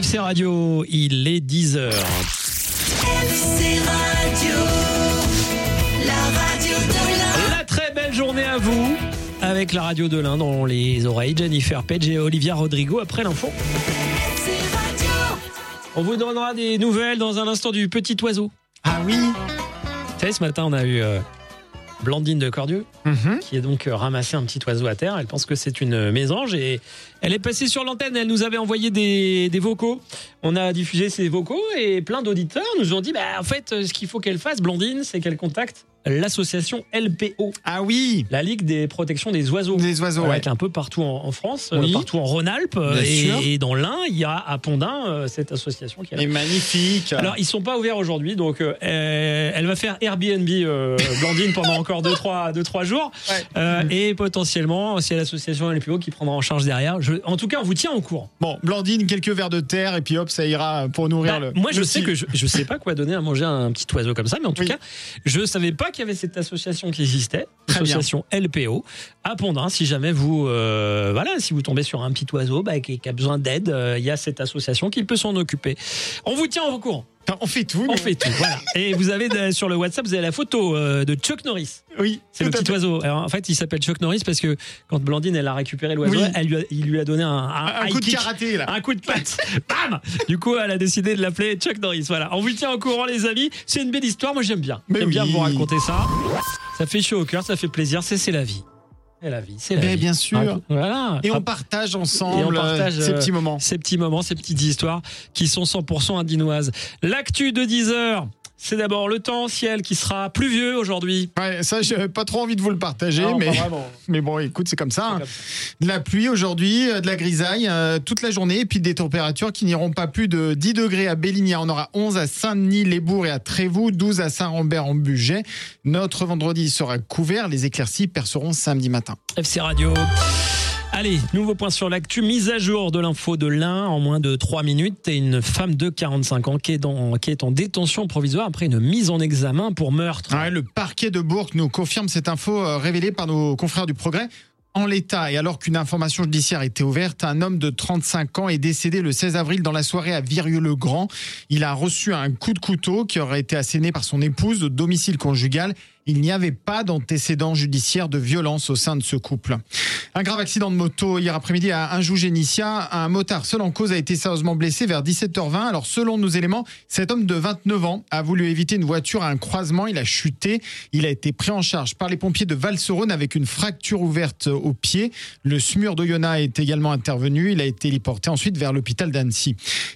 RFC Radio, il est 10h. RFC Radio, la radio de l'Ain. La très belle journée à vous, avec la radio de l'Ain dans les oreilles. Jennifer Page et Olivia Rodrigo après l'info. RFC Radio. On vous donnera des nouvelles dans un instant du petit oiseau. Ah oui. Vous savez, ce matin, on a eu Blandine de Cordieux, qui a donc ramassé un petit oiseau à terre. Elle pense que c'est une mésange et elle est passée sur l'antenne. Elle nous avait envoyé des vocaux. On a diffusé ces vocaux et plein d'auditeurs nous ont dit en fait, ce qu'il faut qu'elle fasse, Blandine, c'est qu'elle contacte l'association LPO. Ah oui. La Ligue des protections des oiseaux. Des oiseaux, Avec un peu partout en France, Oui. partout en Rhône-Alpes Bien sûr. et dans l'Ain, il y a à Pondin cette association qui est là. Et magnifique. Alors, ils sont pas ouverts aujourd'hui, donc elle va faire Airbnb, Blandine, pendant encore 2-3 jours. Ouais. Et potentiellement, c'est l'association LPO qui prendra en charge derrière. En tout cas, on vous tient au courant. Bon, Blandine, quelques verres de terre et puis hop, ça ira pour nourrir le. Moi, je le sais petit. que je sais pas quoi donner à manger à un petit oiseau comme ça, mais en tout Oui. cas, je savais pas qu'il y avait cette association qui existait, Très l'association LPO à Pondin. Si jamais vous, si vous tombez sur un petit oiseau qui a besoin d'aide, il y a cette association qui peut s'en occuper. On vous tient au courant. Enfin, on fait tout. On nous. fait tout, voilà. Et vous avez sur le WhatsApp, vous avez la photo de Chuck Norris. Oui. C'est le tout à petit fait. oiseau. Alors, en fait, il s'appelle Chuck Norris parce que quand Blandine elle a récupéré l'oiseau, Oui. il lui a donné un Un coup de high kick, karaté là. un coup de patte. Bam. Du coup, elle a décidé de l'appeler Chuck Norris. Voilà. On vous tient au courant, les amis. C'est une belle histoire. Moi, j'aime bien. Mais J'aime bien oui. vous raconter ça. Ça fait chaud au cœur, ça fait plaisir. C'est la vie. C'est la vie. C'est la Mais vie. bien sûr. Voilà. Et on partage ensemble Et on partage, ces petits moments. Ces petits moments, ces petites histoires qui sont 100% indinoises. L'actu de 10h, c'est d'abord le temps, ciel qui sera pluvieux aujourd'hui. Ouais, ça, j'ai pas trop envie de vous le partager, Non, mais, pas vraiment. mais bon, écoute, c'est comme ça. C'est hein. comme ça. De la pluie aujourd'hui, de la grisaille toute la journée, et puis des températures qui n'iront pas plus de 10 degrés à Béligna. On aura 11 à Saint-Denis, Les Bourgs et à Trévoux, 12 à Saint-Rambert en Bugey. Notre vendredi sera couvert, les éclaircies perceront samedi matin. FC Radio. Allez, nouveau point sur l'actu, mise à jour de l'info de l'Ain en moins de 3 minutes. Et une femme de 45 ans qui est en détention provisoire après une mise en examen pour meurtre. Ouais, le parquet de Bourg nous confirme cette info révélée par nos confrères du Progrès. En l'état, et alors qu'une information judiciaire était ouverte, un homme de 35 ans est décédé le 16 avril dans la soirée à Virieu-le-Grand. Il a reçu un coup de couteau qui aurait été asséné par son épouse au domicile conjugal. Il n'y avait pas d'antécédent judiciaire de violence au sein de ce couple. Un grave accident de moto hier après-midi à Anjou-Génissia. Un motard seul en cause a été sérieusement blessé vers 17h20. Alors selon nos éléments, cet homme de 29 ans a voulu éviter une voiture à un croisement. Il a chuté. Il a été pris en charge par les pompiers de Val-Serone avec une fracture ouverte au pied. Le SMUR d'Oyonnax est également intervenu. Il a été héliporté ensuite vers l'hôpital d'Annecy.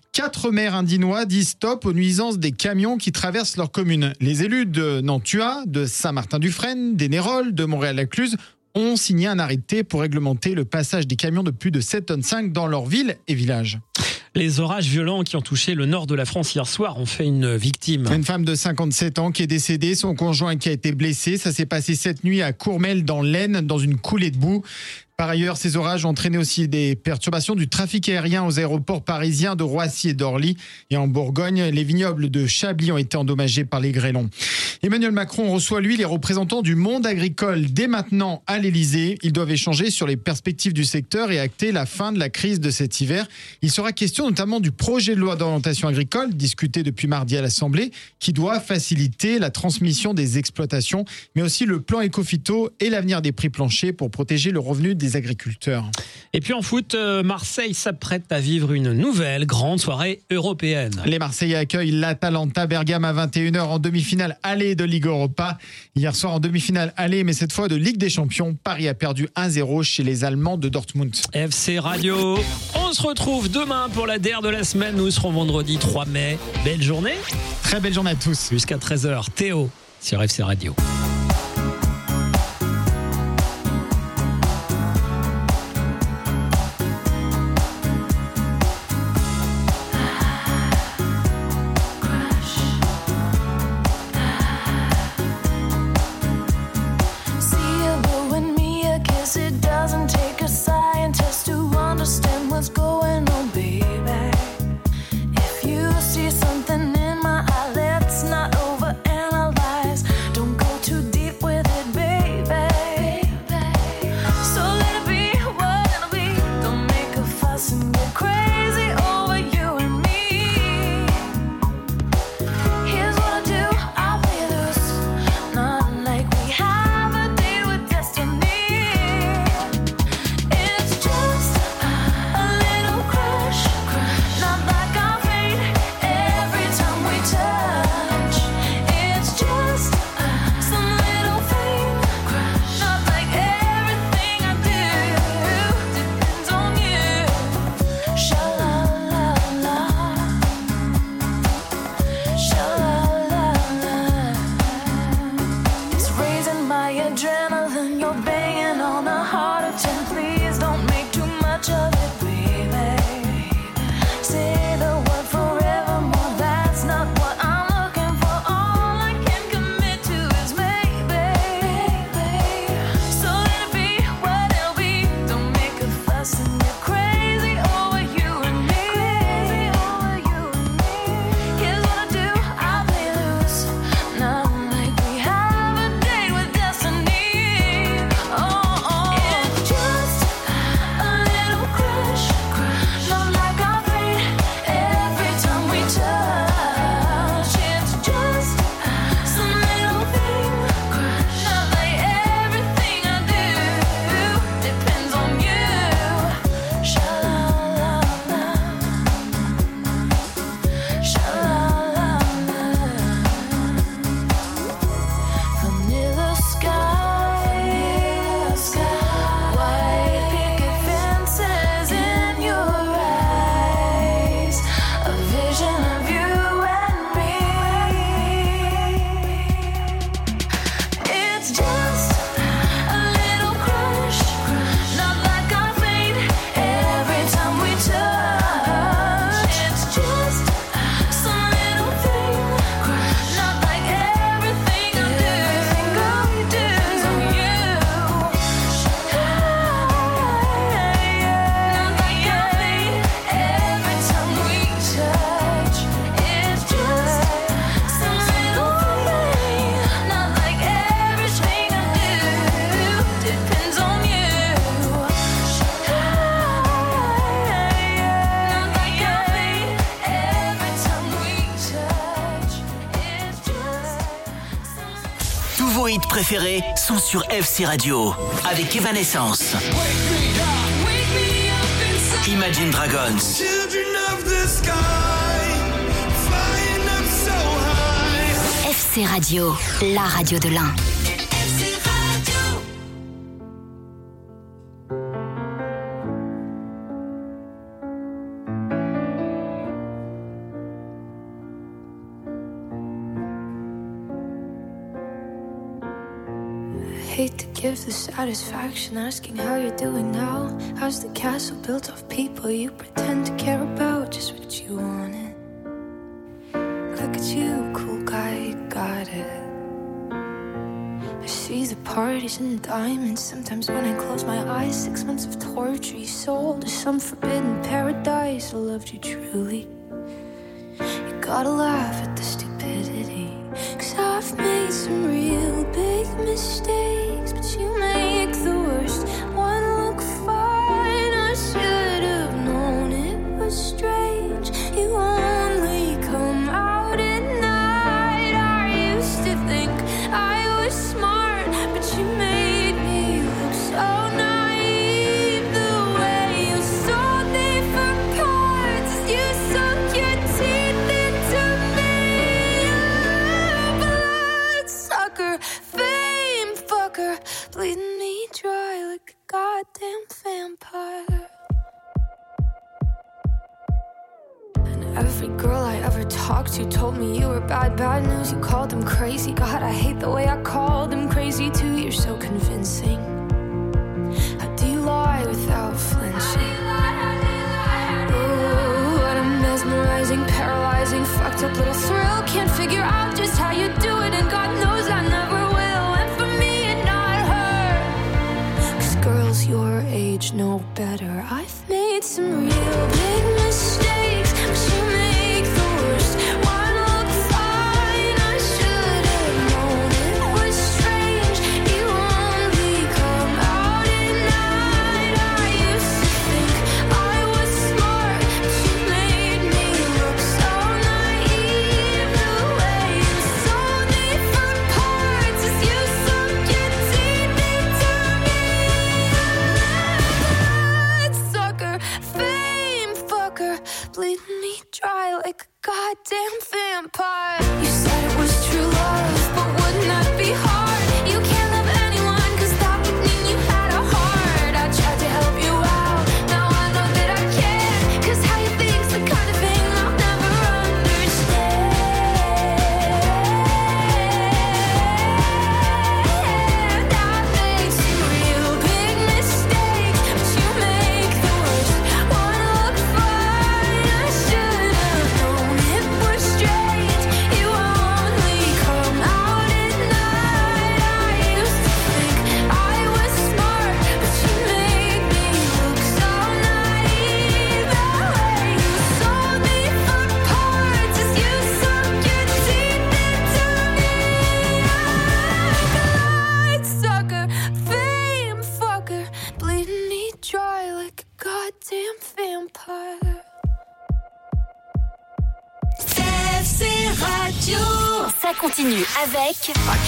4 maires indinois disent stop aux nuisances des camions qui traversent leur commune. Les élus de Nantua, de Saint-Martin-du-Frêne, d'Énéroles, de Montréal-Lacluse ont signé un arrêté pour réglementer le passage des camions de plus de 7,5 tonnes dans leurs villes et villages. Les orages violents qui ont touché le nord de la France hier soir ont fait une victime. Une femme de 57 ans qui est décédée, son conjoint qui a été blessé. Ça s'est passé cette nuit à Courmel dans l'Aisne, dans une coulée de boue. Par ailleurs, ces orages ont entraîné aussi des perturbations du trafic aérien aux aéroports parisiens de Roissy et d'Orly. Et en Bourgogne, les vignobles de Chablis ont été endommagés par les grêlons. Emmanuel Macron reçoit, lui, les représentants du monde agricole dès maintenant à l'Elysée. Ils doivent échanger sur les perspectives du secteur et acter la fin de la crise de cet hiver. Il sera question notamment du projet de loi d'orientation agricole, discuté depuis mardi à l'Assemblée, qui doit faciliter la transmission des exploitations, mais aussi le plan Écophyto et l'avenir des prix planchers pour protéger le revenu des agriculteurs. Et puis en foot, Marseille s'apprête à vivre une nouvelle grande soirée européenne. Les Marseillais accueillent l'Atalanta Bergame à 21h en demi-finale aller de Ligue Europa. Hier soir en demi-finale aller, mais cette fois de Ligue des Champions, Paris a perdu 1-0 chez les Allemands de Dortmund. FC Radio, on se retrouve demain pour la DER de la semaine. Nous serons vendredi 3 mai. Belle journée. Très belle journée à tous. Jusqu'à 13h. Théo sur FC Radio. Something in my eye, let's not overanalyze. Don't go too Tous vos hits préférés sont sur FC Radio. Avec Evanescence, Imagine Dragons, FC Radio, la radio de l'Ain. Hate to give the satisfaction asking how you're doing now. How's the castle built of people you pretend to care about? Just what you wanted. Look at you, cool guy, you got it. I see the parties and the diamonds. Sometimes when I close my eyes, 6 months of torture you sold to some forbidden paradise. I loved you truly. You gotta laugh at the stupidity, 'cause I've made some real big mistakes, but you make the worst one look fine. I should have known it was strange. You only come out at night. I used to think I was smart, but you made me look so naive. The way you sold me for parts, you sunk your teeth into me. Bloodsucker, fame fucker, bleeding me dry like a goddamn vampire. And every girl I ever talked to told me you were bad, bad news. You called them crazy. God, I hate the way I called them crazy too. You're so convincing. How do you lie without flinching? Ooh, what a mesmerizing, paralyzing, fucked up little thrill. Can't figure out just how you do it, and God knows I never will. And for me and not her, 'cause girls your age know better. I've made some real big mistakes, but you make the worst one look fine. I should have known it was strange. You only come out at night. I used to think I was smart, but you made me look so naive. The way you sold me for parts as you sunk your teeth into me. Bloodsucker, fame fucker, bleeding me dry like a goddamn vampire. You said it was true love, but wouldn't that be hard? You can't love anyone, 'cause that would mean you had a heart. I tried to help you out, now I know that I can't, 'cause how you think's the kind of thing I'll never understand. I've made some real big mistakes, but you make the worst one look fine. I should have known it was strange. You only come out at night. I used to think I was smart, but you made me look so naive. The way you sold me for parts as you sunk your teeth into me. Bloodsucker, fame fucker, bleeding me dry like a goddamn vampire. FC Radio. Ça continue avec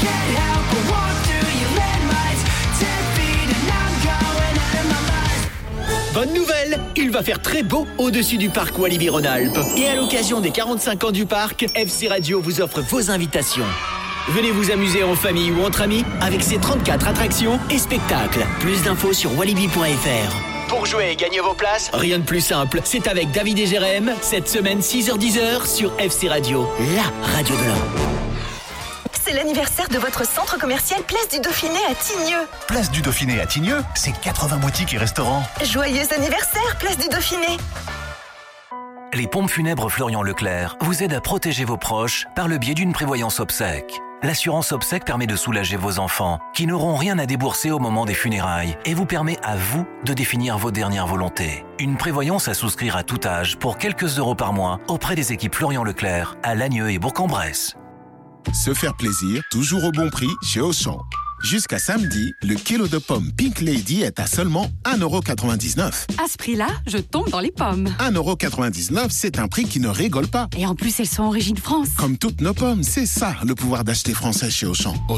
bonne nouvelle, il va faire très beau au-dessus du parc Walibi Rhône-Alpes. Et à l'occasion des 45 ans du parc, FC Radio vous offre vos invitations. Venez vous amuser en famille ou entre amis avec ses 34 attractions et spectacles. Plus d'infos sur walibi.fr. Pour jouer et gagner vos places, rien de plus simple. C'est avec David et Jérém, cette semaine 6h-10h sur FC Radio, la radio de l'Ain. C'est l'anniversaire de votre centre commercial Place du Dauphiné à Tignieux. Place du Dauphiné à Tignieux, c'est 80 boutiques et restaurants. Joyeux anniversaire, Place du Dauphiné. Les pompes funèbres Florian Leclerc vous aident à protéger vos proches par le biais d'une prévoyance obsèques. L'assurance obsèques permet de soulager vos enfants qui n'auront rien à débourser au moment des funérailles et vous permet à vous de définir vos dernières volontés. Une prévoyance à souscrire à tout âge pour quelques euros par mois auprès des équipes Florian Leclerc à Lagneux et Bourg-en-Bresse. Se faire plaisir, toujours au bon prix chez Auchan. Jusqu'à samedi, le kilo de pommes Pink Lady est à seulement 1,99 €. À ce prix-là, je tombe dans les pommes. 1,99 €, c'est un prix qui ne rigole pas. Et en plus, elles sont origine France. Comme toutes nos pommes, c'est ça le pouvoir d'acheter français chez Auchan. Auchan,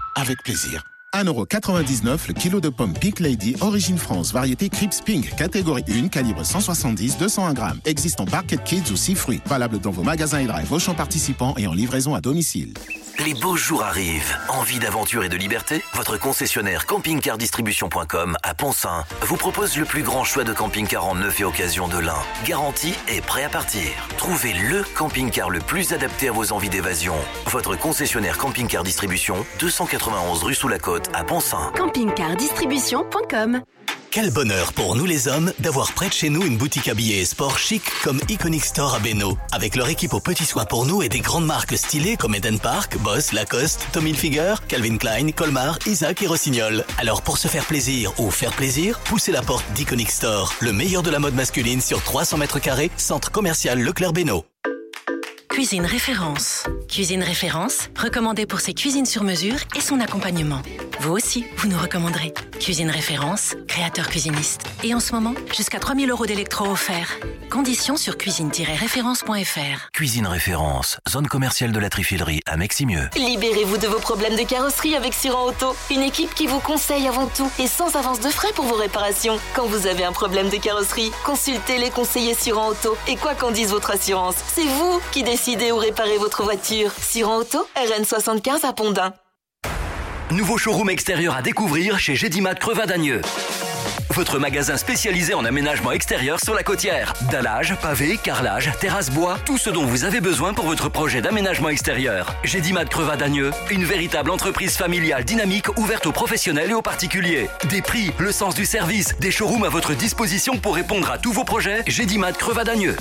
Avec plaisir. 1,99€ le kilo de pommes Pink Lady, origine France, variété Crips Pink, catégorie 1, calibre 170-201 grammes. Existe en Barquette Kids ou 6 fruits. Valable dans vos magasins et drive, vos champs participants et en livraison à domicile. Les beaux jours arrivent. Envie d'aventure et de liberté ? Votre concessionnaire campingcardistribution.com à Pont-Saint vous propose le plus grand choix de camping-car en neuf et occasion de l'Ain. Garanti et prêt à partir. Trouvez le camping-car le plus adapté à vos envies d'évasion. Votre concessionnaire Camping-Car Distribution, 291 rue Sous la Côte à Pont-Saint. campingcardistribution.com. Quel bonheur pour nous les hommes d'avoir près de chez nous une boutique habillée et sport chic comme Iconic Store à Bénaud. Avec leur équipe aux petits soins pour nous et des grandes marques stylées comme Eden Park, Boss, Lacoste, Tommy Hilfiger, Calvin Klein, Colmar, Isaac et Rossignol. Alors pour se faire plaisir ou faire plaisir, poussez la porte d'Iconic Store. Le meilleur de la mode masculine sur 300 mètres carrés, centre commercial Leclerc Bénaud. Cuisine Référence. Cuisine Référence, recommandée pour ses cuisines sur mesure et son accompagnement. Vous aussi, vous nous recommanderez. Cuisine Référence, créateur cuisiniste. Et en ce moment, jusqu'à 3 000 € d'électro offerts. Conditions sur cuisine-référence.fr. Cuisine Référence, zone commerciale de la Trifilerie à Meximieux. Libérez-vous de vos problèmes de carrosserie avec Suran Auto. Une équipe qui vous conseille avant tout et sans avance de frais pour vos réparations. Quand vous avez un problème de carrosserie, consultez les conseillers Suran Auto. Et quoi qu'en dise votre assurance, c'est vous qui décidez où réparer votre voiture. Suran Auto, RN 75 à Pont-d'Ain. Nouveau showroom extérieur à découvrir chez Gédimat Crevin-Dagneux. Votre magasin spécialisé en aménagement extérieur sur la Côtière. Dallage, pavé, carrelage, terrasse bois, tout ce dont vous avez besoin pour votre projet d'aménagement extérieur. Gédimat Crevin-Dagneux, une véritable entreprise familiale dynamique ouverte aux professionnels et aux particuliers. Des prix, le sens du service, des showrooms à votre disposition pour répondre à tous vos projets. Gédimat Crevin-Dagneux.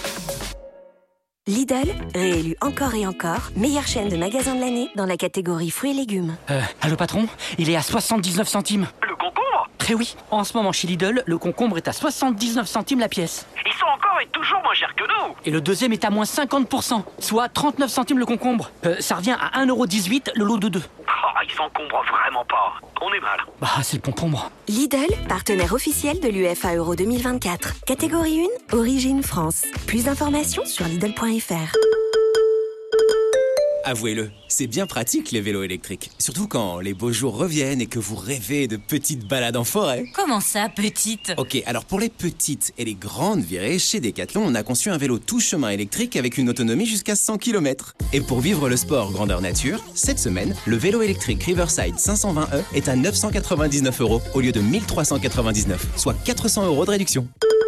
Lidl, réélu encore et encore, meilleure chaîne de magasins de l'année dans la catégorie fruits et légumes. Allô patron, il est à 79 centimes. Le concombre ? Eh oui, en ce moment chez Lidl, le concombre est à 79 centimes la pièce. Ils sont encore et toujours moins chers que nous. Et le deuxième est à moins 50%, soit 39 centimes le concombre. Ça revient à 1,18€ le lot de 2. Oh, ils s'encombrent vraiment pas. On est mal. Bah, c'est le concombre. Lidl, partenaire officiel de l'UEFA Euro 2024. Catégorie 1, origine France. Plus d'informations sur Lidl.fr. Avouez-le, c'est bien pratique les vélos électriques. Surtout quand les beaux jours reviennent et que vous rêvez de petites balades en forêt. Comment ça, petite ? Ok, alors pour les petites et les grandes virées, chez Decathlon, on a conçu un vélo tout chemin électrique avec une autonomie jusqu'à 100 km. Et pour vivre le sport grandeur nature, cette semaine, le vélo électrique Riverside 520e est à 999 € au lieu de 1399, soit 400 € de réduction.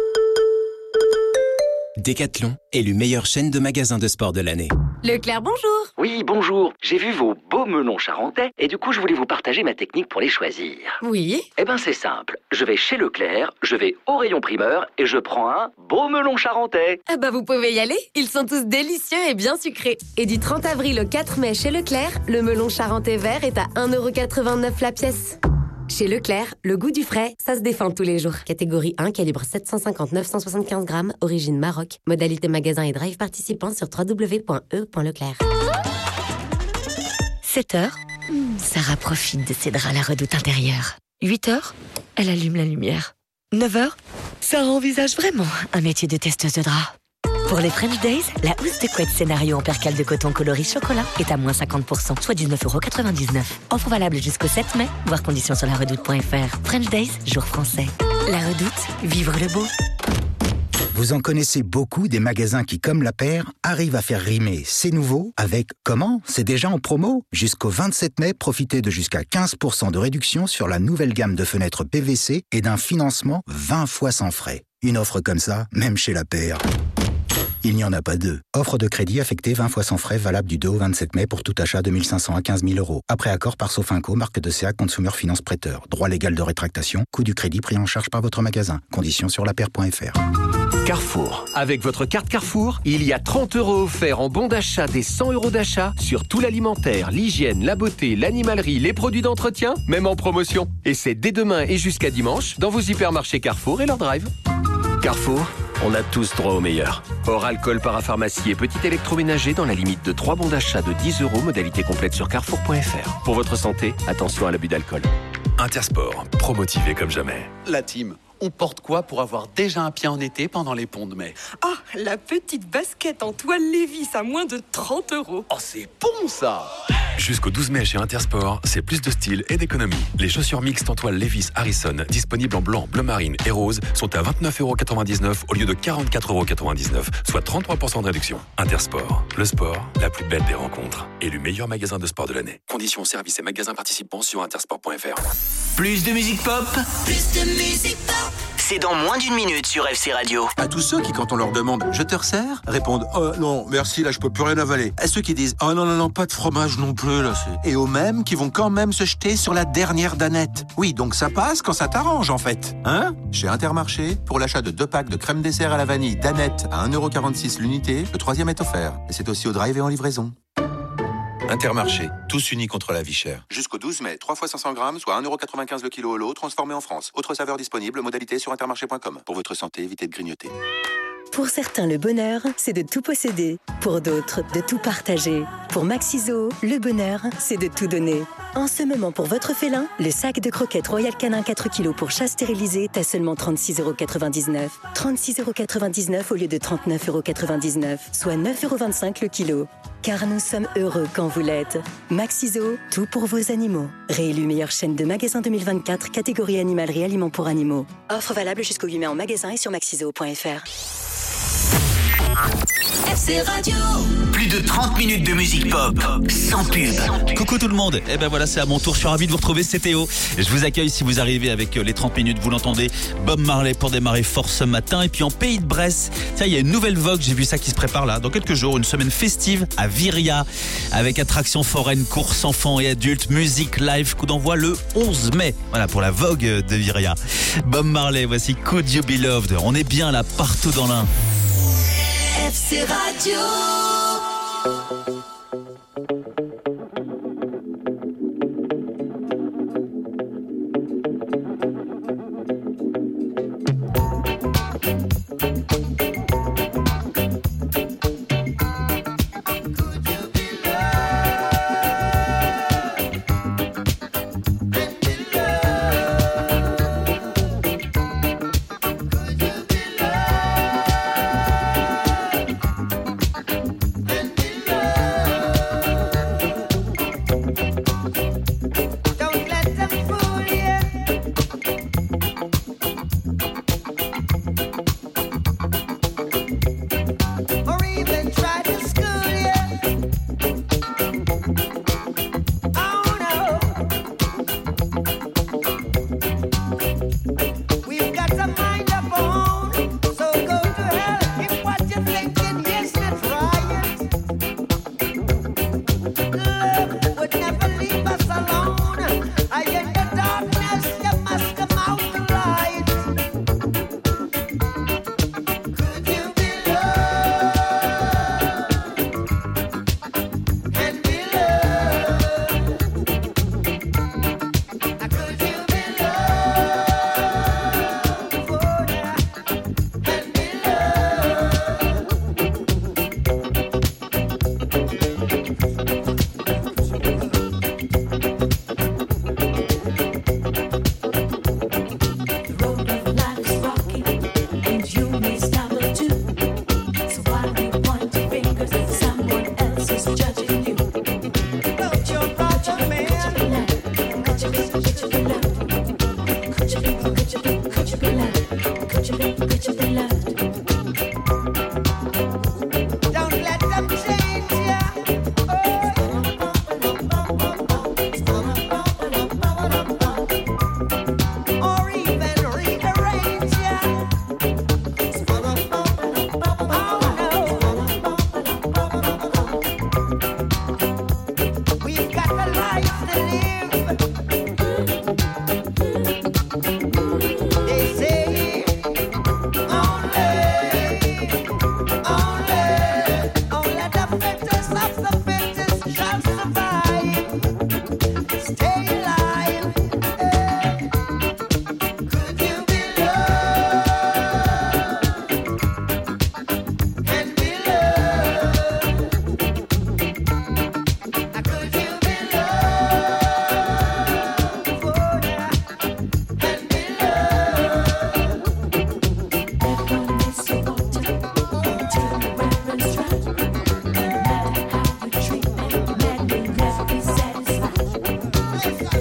Decathlon, élu meilleure chaîne de magasins de sport de l'année. Leclerc, bonjour. Oui, bonjour. J'ai vu vos beaux melons charentais et du coup, je voulais vous partager ma technique pour les choisir. Oui. Eh ben, c'est simple. Je vais chez Leclerc, je vais au rayon primeur et je prends un beau melon charentais. Ah bah, vous pouvez y aller. Ils sont tous délicieux et bien sucrés. Et du 30 avril au 4 mai chez Leclerc, le melon charentais vert est à 1,89 € la pièce. Chez Leclerc, le goût du frais, ça se défend tous les jours. Catégorie 1, calibre 750-975 grammes, origine Maroc. Modalité magasin et drive participant sur www.e.leclerc. 7h, Sarah profite de ses draps à la redoute intérieure. 8h, elle allume la lumière. 9h, Sarah envisage vraiment un métier de testeuse de draps. Pour les French Days, la housse de couette scénario en percale de coton coloris chocolat est à moins 50%, soit 19,99 €. Offre valable jusqu'au 7 mai, voir conditions sur laredoute.fr. French Days, jour français. La Redoute, vivre le beau. Vous en connaissez beaucoup des magasins qui, comme La Paire, arrivent à faire rimer c'est nouveau avec comment ? C'est déjà en promo ? Jusqu'au 27 mai, profitez de jusqu'à 15% de réduction sur la nouvelle gamme de fenêtres PVC et d'un financement 20 fois sans frais. Une offre comme ça, même chez La Paire, il n'y en a pas deux. Offre de crédit affectée 20 fois sans frais, valable du 2 au 27 mai pour tout achat de 1 500 à 15 000 €. Après accord par Sofinco, marque de CA Consumer Finance Prêteur. Droit légal de rétractation, coût du crédit pris en charge par votre magasin. Conditions sur lapaire.fr. Carrefour. Avec votre carte Carrefour, il y a 30 € offerts en bon d'achat des 100 € d'achat sur tout l'alimentaire, l'hygiène, la beauté, l'animalerie, les produits d'entretien, même en promotion. Et c'est dès demain et jusqu'à dimanche dans vos hypermarchés Carrefour et leur drive. Carrefour, on a tous droit au meilleur. Hors alcool, parapharmacie et petit électroménager dans la limite de 3 bons d'achat de 10 €, modalité complète sur carrefour.fr. Pour votre santé, attention à l'abus d'alcool. Intersport, promotivé comme jamais. La team, On porte quoi pour avoir déjà un pied en été pendant les ponts de mai? Ah, la petite basket en toile Lévis à moins de 30 €. Oh, c'est bon ça! Jusqu'au 12 mai chez Intersport, c'est plus de style et d'économie. Les chaussures mixtes en toile Levi's Harrison, disponibles en blanc, bleu marine et rose, sont à 29,99 € au lieu de 44,99 €, soit 33% de réduction. Intersport, le sport, la plus belle des rencontres. Élu meilleur magasin de sport de l'année. Conditions, services et magasins participants sur intersport.fr. Plus de musique pop, Plus de musique pop. c'est dans moins d'une minute sur FC Radio. À tous ceux qui, quand on leur demande « Je te resserre ?» répondent « Oh non, merci, là je peux plus rien avaler ». À ceux qui disent « Oh non, pas de fromage non plus, là c'est... » Et aux mêmes qui vont quand même se jeter sur la dernière danette. Oui, donc ça passe quand ça t'arrange en fait. Hein ? Chez Intermarché, pour l'achat de 2 packs de crème dessert à la vanille danette à 1,46 € l'unité, le 3e est offert. Et c'est aussi au drive et en livraison. Intermarché, tous unis contre la vie chère. Jusqu'au 12 mai, 3 fois 500 grammes, soit 1,95 € le kilo au lot, transformé en France. Autre saveur disponible, modalité sur intermarché.com. Pour votre santé, évitez de grignoter. Pour certains, le bonheur, c'est de tout posséder. Pour d'autres, de tout partager. Pour Maxiso, le bonheur, c'est de tout donner. En ce moment, pour votre félin, le sac de croquettes Royal Canin 4 kg pour chat stérilisé est à seulement 36,99 €. 36,99 € au lieu de 39,99 €, soit 9,25 € le kilo. Car nous sommes heureux quand vous l'êtes. Maxiso, tout pour vos animaux. Réélu meilleure chaîne de magasins 2024, catégorie animalerie aliments pour animaux. Offre valable jusqu'au 8 mai en magasin et sur maxiso.fr. FC Radio. Plus de 30 minutes de musique pop, sans pub. Coucou tout le monde, et ben voilà, c'est à mon tour, je suis ravi de vous retrouver, c'est Théo. Je vous accueille si vous arrivez avec les 30 minutes, vous l'entendez, Bob Marley pour démarrer fort ce matin. Et puis en Pays de Bresse, tiens, il y a une nouvelle vogue, j'ai vu ça qui se prépare là, dans quelques jours, une semaine festive à Viria, avec attractions foraines, courses enfants et adultes, musique live, coup d'envoi le 11 mai. Voilà pour la vogue de Viria. Bob Marley, voici Could You Be Loved, on est bien là, partout dans l'Ain. FC Radio.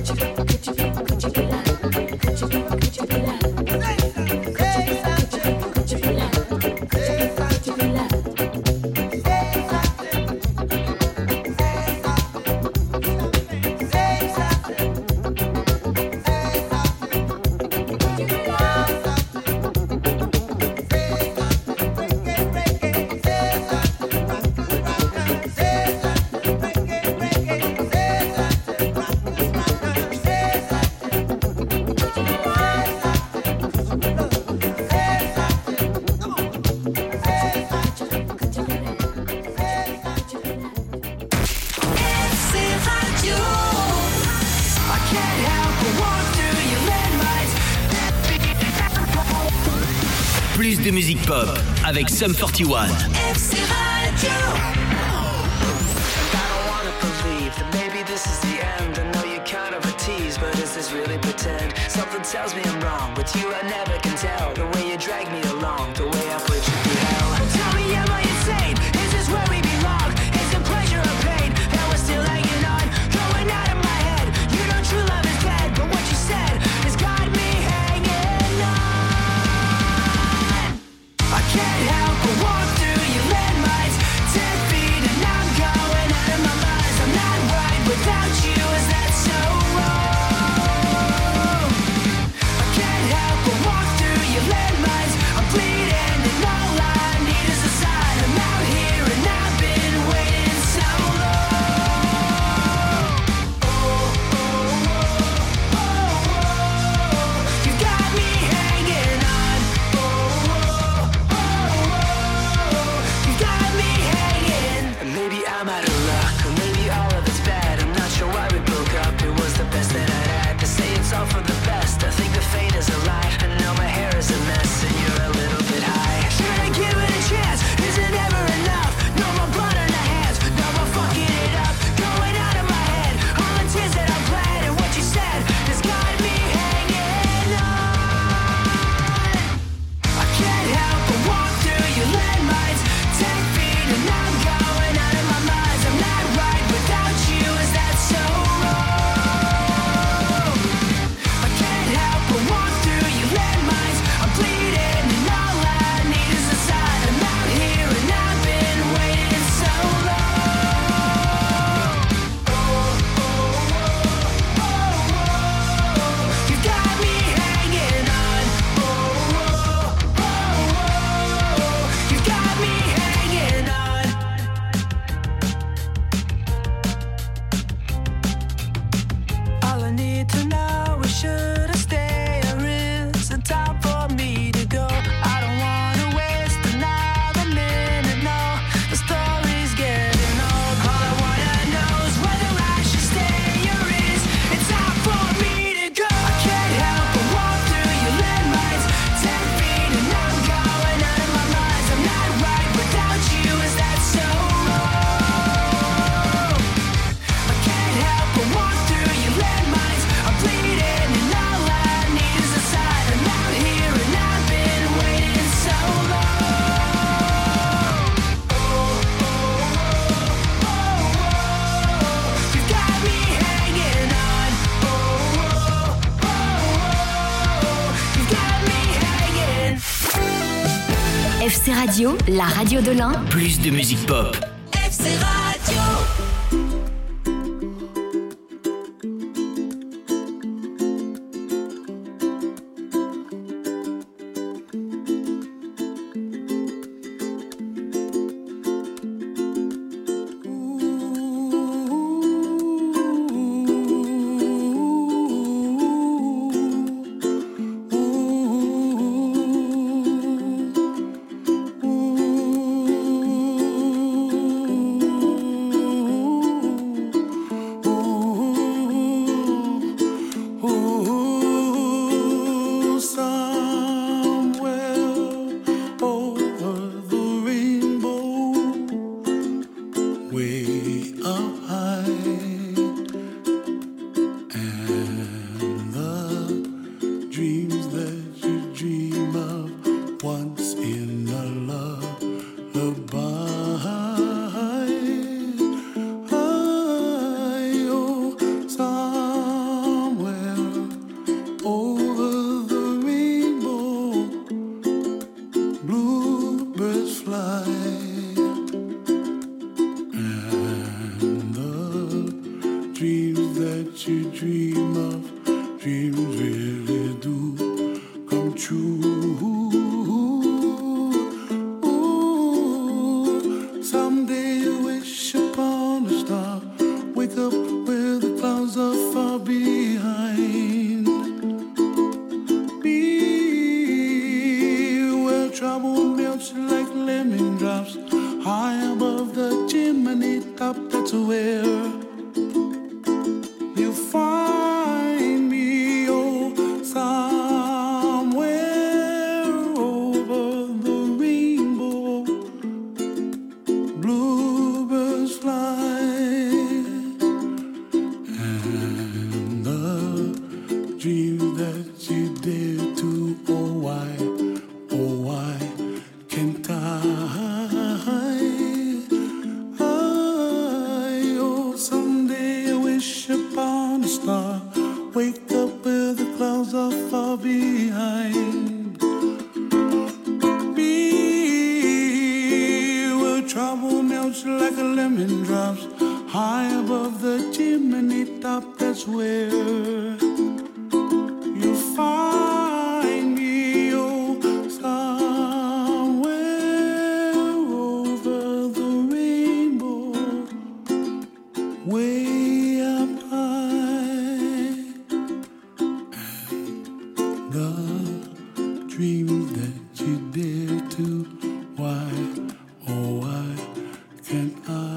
Plus de musique pop avec Sum 41. FC Radio. Maybe this is the end. I know you're kind of a tease, but is this really pretend? Something tells me I'm wrong. With you I never can tell. The way you drag me along, the way I put you through hell. Tell me, am I insane? Is this where we belong? Is it pleasure or pain that we're still hanging on? Going out of my head. You know true love is dead, but what you said has got me hanging on. I can't help but walk through your landmines. 10 feet and I'm going out of my mind. I'm not right without you, is that so wrong? I can't help but walk through your landmines. I'm bleeding and all I need is a sign. I'm out here and I've been waiting so long. You got me hanging on. You got me hanging. And maybe I'm out of luck, or maybe all of it's bad. I'm not sure why we broke up. It was the best that I'd had. To say it's all for the best, I think the fate is a lie. And now my hair is a mess, and you're a little bit high. Should I give it a chance? Is it ever enough? No more blood on the hands, no more fucking it up. Going out of my head, all the tears that I'm glad. And what you said has got me hanging on. I can't help but walk through your landmines. 10 feet and I'm going out of my mind. I'm not right without you, is that so wrong? I can't help but walk through your landmines. I'm bleeding and all I need is a sign. I'm out here and I've been waiting so long. You got me hanging on. You got me hanging on. All I need to know is should I stay or is it time for me to go? I don't wanna waste another minute, no. The story's getting old. All I wanna know is whether I should stay or is it time for me to go? I can't help but walk through your landmines. 10 feet and I'm going out of my mind. I'm not right without you, is that so wrong? I can't help but walk through your landmines. I'm bleeding and all I need is a sign. I'm out here and I've been waiting so long. You got me hanging on. You got me hanging. FC Radio, la radio de l'Ain. Plus de musique pop. FC Radio. dreams that you dare to. Oh why can't oh, someday I wish upon a star. Wake up where the clouds are far behind. Be where trouble melts like a lemon drops. High above the chimney top, that's where you find me. Oh, somewhere over the rainbow, way up high. And the dreams that you dare to. Why, oh why can't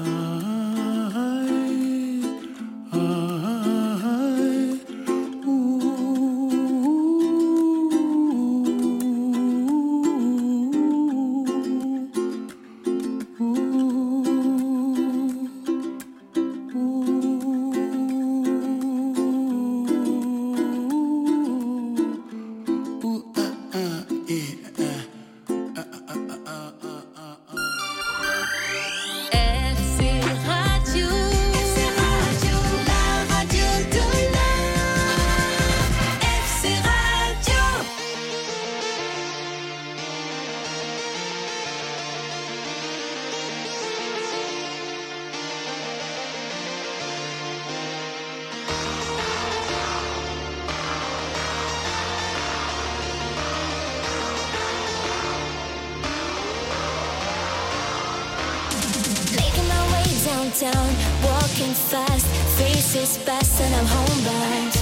downtown, walking fast, faces past and I'm homebound.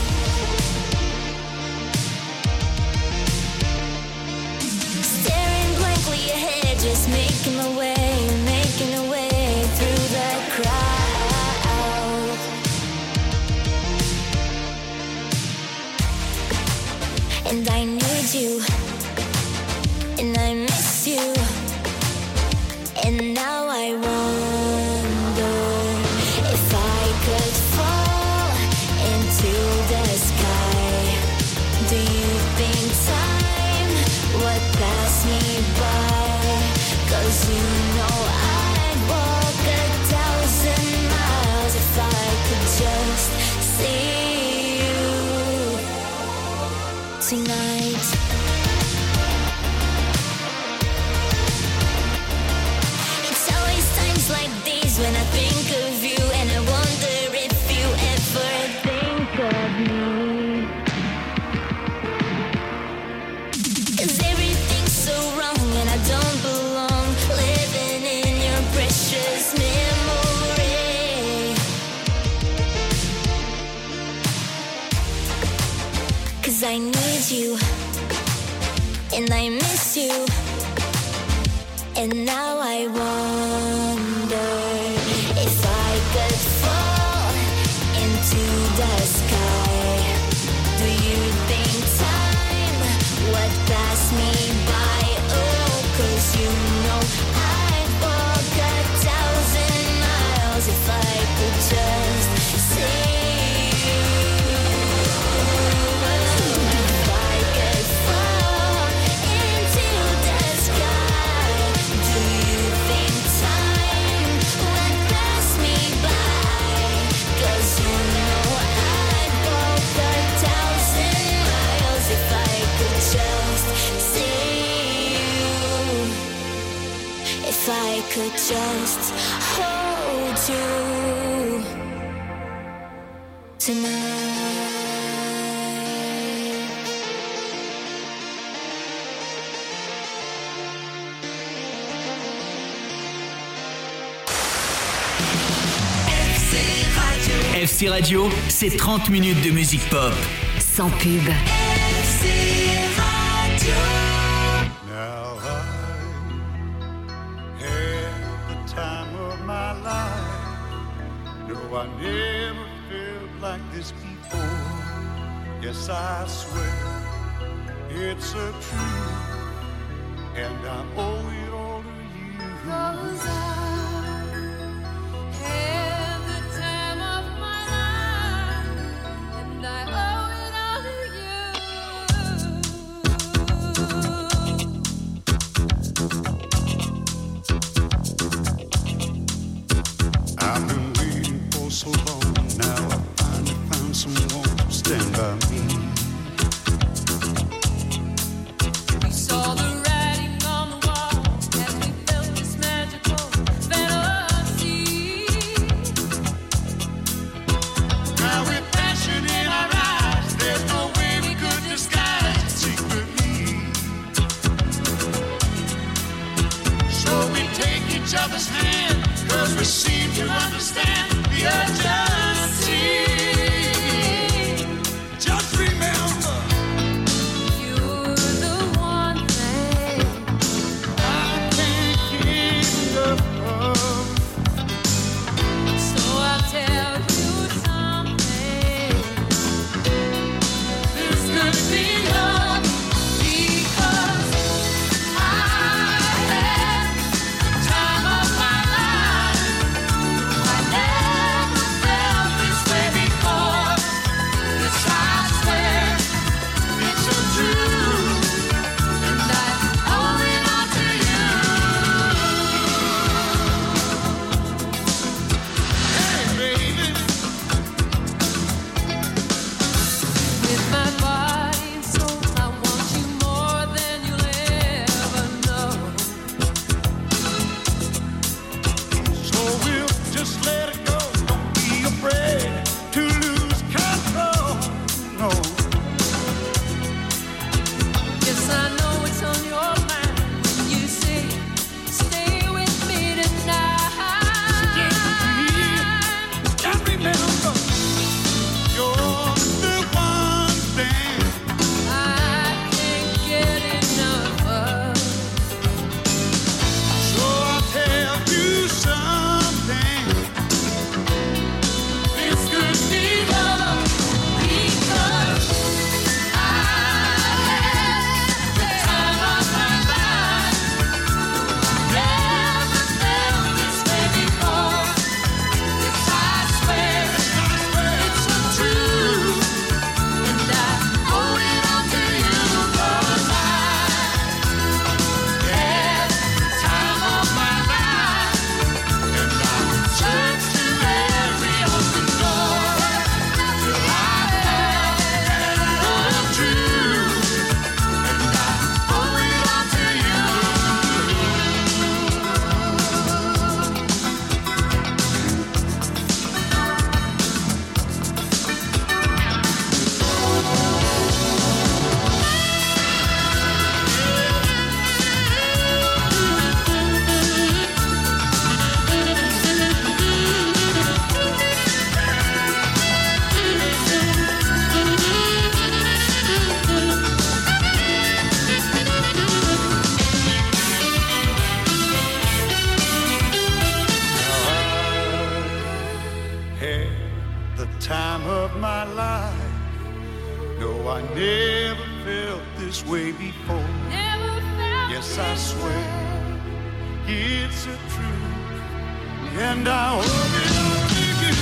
Staring blankly ahead, just making my way through the crowd. And I need you, and I miss you, and now I wonder if I could fall into the sky. Do you think time would pass me by? 'Cause you know I'd walk 1,000 miles if I could just see you tonight. Like these when I think of you, and I wonder if you ever think of me. 'Cause everything's so wrong and I don't belong, living in your precious memory. 'Cause I need you, and I miss you, and now I wonder if I could fall into the sky. Do you think time would pass me by? Oh, 'cause you know I'd walk 1,000 miles if I could just see you. If I could fall into the sky, do you think time would pass me by? 'Cause you know I'd walk 1,000 miles if I could just see you. If I could just hold you tonight. FC Radio, c'est 30 minutes de musique pop. Sans pub. FC Radio. Now I had the time of my life. No, I never felt like this before. Yes, I swear it's a truth, and I owe it all to you. 'Cause I had the time of my life, and I owe it all to you. never seem to understand the urgency. Just remember, You're the one thing I can't keep up. So I'll tell you something. This could be love because I had the time of my life. I never felt this way before. Yes, I swear it's so true, and I owe it all to you. Hey, baby, With my body and soul, I want you more than you'll ever know. so we'll just let it go. Don't be afraid to lose control. No. Yes, I know it's on your mind when you say, stay with me tonight. And remember, you're the one thing I can't get enough of. So I'll tell you something. This could be love because I had the time of my life. Never felt this way before. Yes, I swear it's so true, and I owe it all to you 'cause I had the time of my life, and I searched through every open door till I found love true, and I owe it all to you. Had the time of my life. No, I never felt this way before. Yes, I swear it's a truth, and I owe it all to you.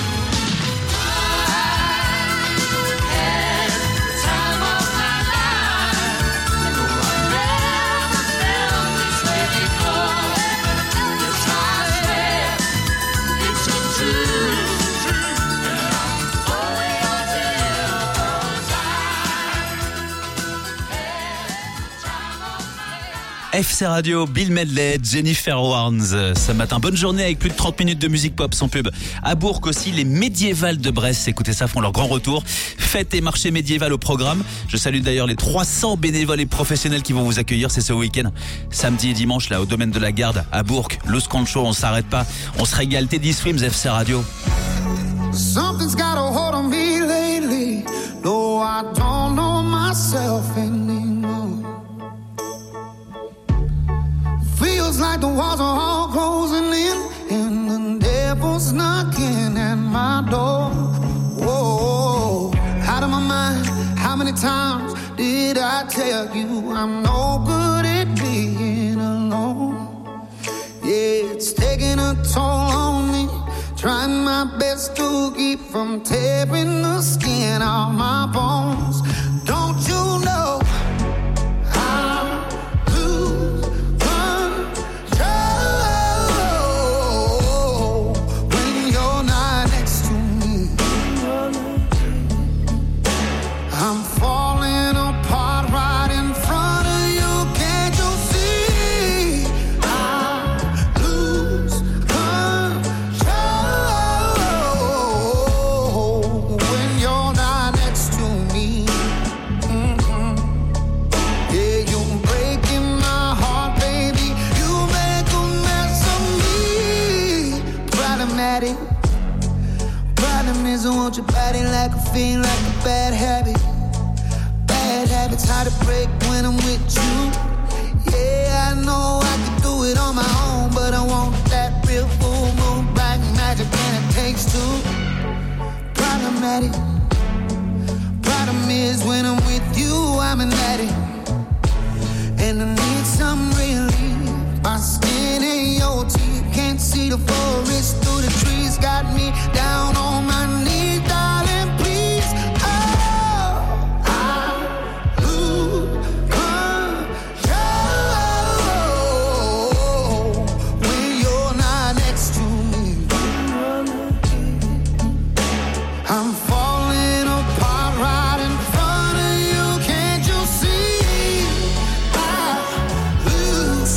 Had the time of my life. No, I never felt this way before. Yes, I swear it's so true, and I owe it all to you 'cause FC Radio, Bill Medley, Jennifer Warnes. Ce matin, bonne journée avec plus de 30 minutes de musique pop sans pub. À Bourg aussi, les médiévales de Brest, écoutez ça, font leur grand retour. Fête et marché médiéval au programme. Je salue d'ailleurs les 300 bénévoles et professionnels qui vont vous accueillir. C'est ce week-end, samedi et dimanche, là, au domaine de la Garde, à Bourg. Le Scan Show, on s'arrête pas. On se régale. Teddy Swims, FC Radio. Something's got a hold on me lately. No, I don't know myself anymore. Feels like the walls are all closing in, and the devil's knocking at my door. Whoa, out of my mind. How many times did I tell you I'm no good at being alone? Yeah, it's taking a toll on me. Trying my best to keep from tearing the skin off my bones. Don't you know I lose control when you're not next to me? I'm falling apart right in front of you. Can't you see? I lose control when you're not next to me. caffeine like a bad habit. Bad habits hard to break when I'm with you. Yeah, I know I can do it on my own, but I want that real full moon, black magic, and it takes two. Problematic. Problem is when I'm with you, I'm an addict, and I need some relief. My skin and your teeth can't see the forest through the trees. Got me down on my knees, darling, please. Oh, I lose control when you're not next to me. I'm falling apart right in front of you. Can't you see? I lose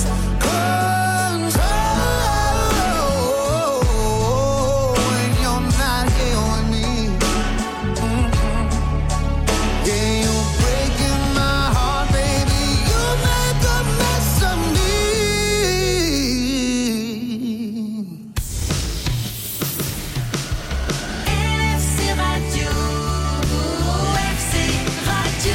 control when you're not here with me. Yeah, you're breaking my heart, baby. You make a mess of me. FC Radio, FC Radio.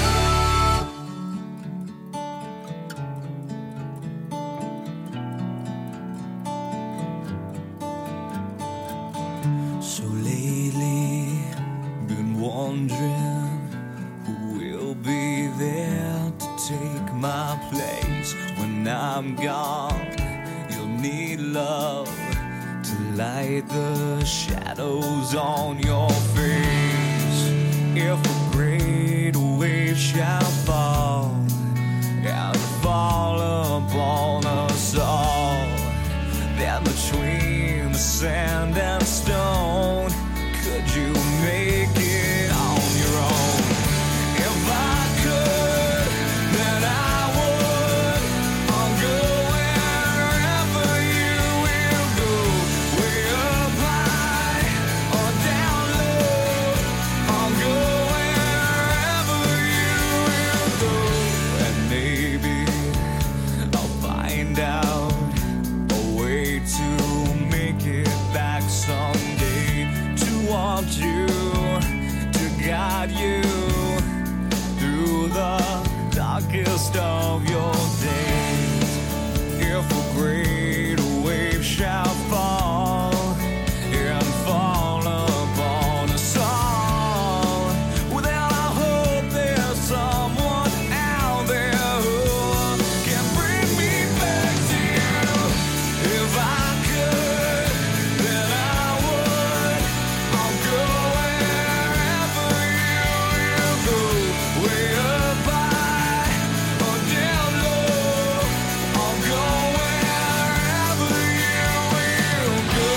So lately, been wondering who will be there to take my place when I'm gone. You'll need love to light the shadows on your face. If a great wave shall fall and fall upon us all, then between the sand and stone, could you make it on your own? If I could, then I would. I'll go wherever you will go, way up high or down low. I'll go wherever you will go, and maybe I'll find out a way to make it back someday, to want you, to guide you through the darkest of your days. If a great wave shall fall and fall upon us all, well, then I hope there's someone out there who can bring me back to you. If I could, then I would. I'll go wherever you will go, way up high or down low. I'll go wherever you will go.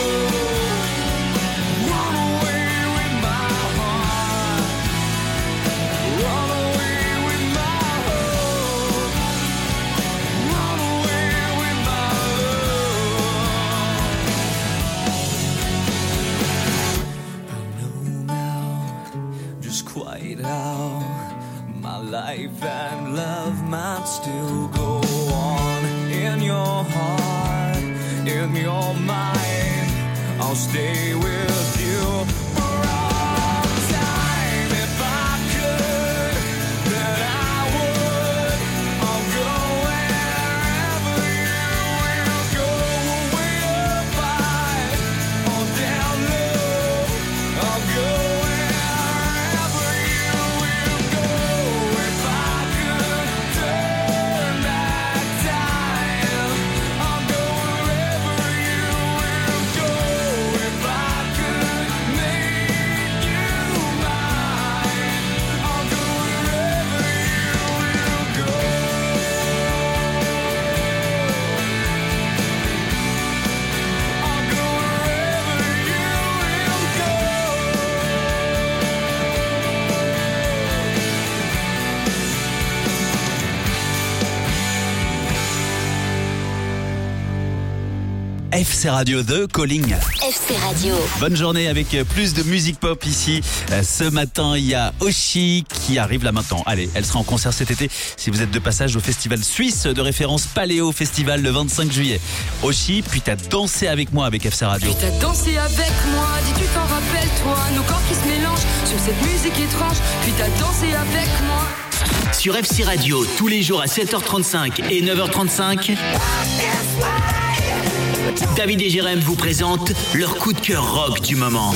Run away with my heart, run away with my hope, run away with my love. I know now just quite how my life and love might still go on. In your heart, in your mind, I'll stay with you for all time. If I could, then I would. I'll go wherever you will go, way up high or down low. I'll go wherever you will go. If I could turn back time, I'll go wherever you will go. If I could make FC Radio, The Calling. FC Radio. Bonne journée avec plus de musique pop ici. Ce matin, il y a Oshi qui arrive là maintenant. Allez, elle sera en concert cet été si vous êtes de passage au festival suisse de référence Paléo Festival le 25 juillet. Oshi, puis t'as dansé avec moi avec FC Radio. Puis t'as dansé avec moi, dis tu t'en rappelles toi, nos corps qui se mélangent sur cette musique étrange. Puis t'as dansé avec moi. Sur FC Radio, tous les jours à 7h35 et 9h35, David et Jérém vous présentent leur coup de cœur rock du moment.